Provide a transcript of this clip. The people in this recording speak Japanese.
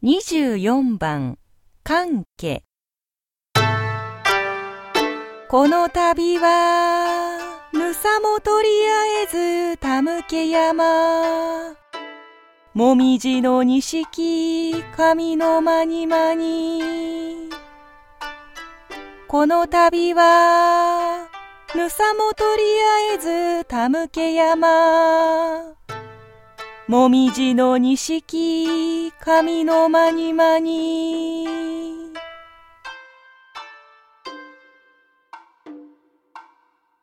24番、関家。この旅は、ぬさもとりあえずたむけ山。もみじの錦、上のまにまに。この旅は、ぬさもとりあえずたむけ山。もみじの錦、上のまにまに。